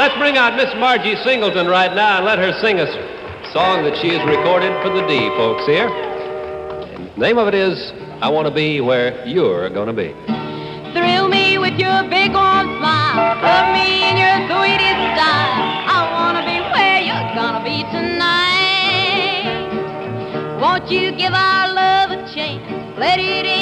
Let's bring out Miss Margie Singleton right now and let her sing a song that she has recorded for the D folks here. And the name of it is I Want to Be Where You're Gonna Be. Thrill me with your big warm smile. Love me in your sweetest style. I want to be where you're gonna be tonight. Won't you give our love a chance? Let it in.